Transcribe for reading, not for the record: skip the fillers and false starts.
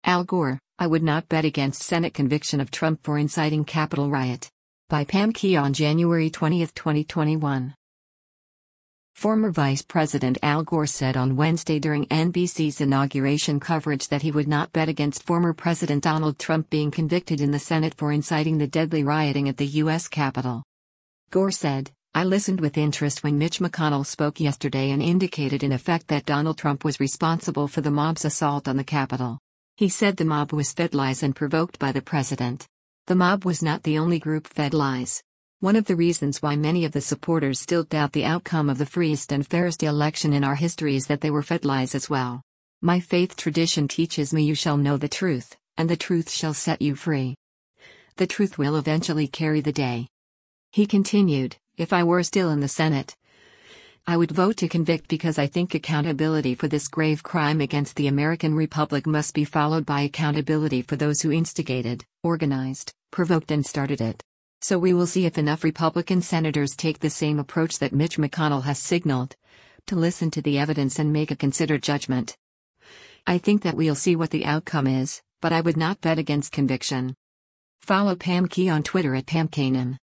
Al Gore, I would not bet against Senate conviction of Trump for inciting Capitol riot. By Pam Key on January 20, 2021. Former Vice President Al Gore said on Wednesday during NBC's inauguration coverage that he would not bet against former President Donald Trump being convicted in the Senate for inciting the deadly rioting at the U.S. Capitol. Gore said, "I listened with interest when Mitch McConnell spoke yesterday and indicated in effect that Donald Trump was responsible for the mob's assault on the Capitol. He said the mob was fed lies and provoked by the president. The mob was not the only group fed lies. One of the reasons why many of the supporters still doubt the outcome of the freest and fairest election in our history is that they were fed lies as well. My faith tradition teaches me you shall know the truth, and the truth shall set you free. The truth will eventually carry the day." He continued, "If I were still in the Senate, I would vote to convict because I think accountability for this grave crime against the American Republic must be followed by accountability for those who instigated, organized, provoked and started it. So we will see if enough Republican senators take the same approach that Mitch McConnell has signaled, to listen to the evidence and make a considered judgment. I think that we'll see what the outcome is, but I would not bet against conviction." Follow Pam Key on Twitter at PamKanan.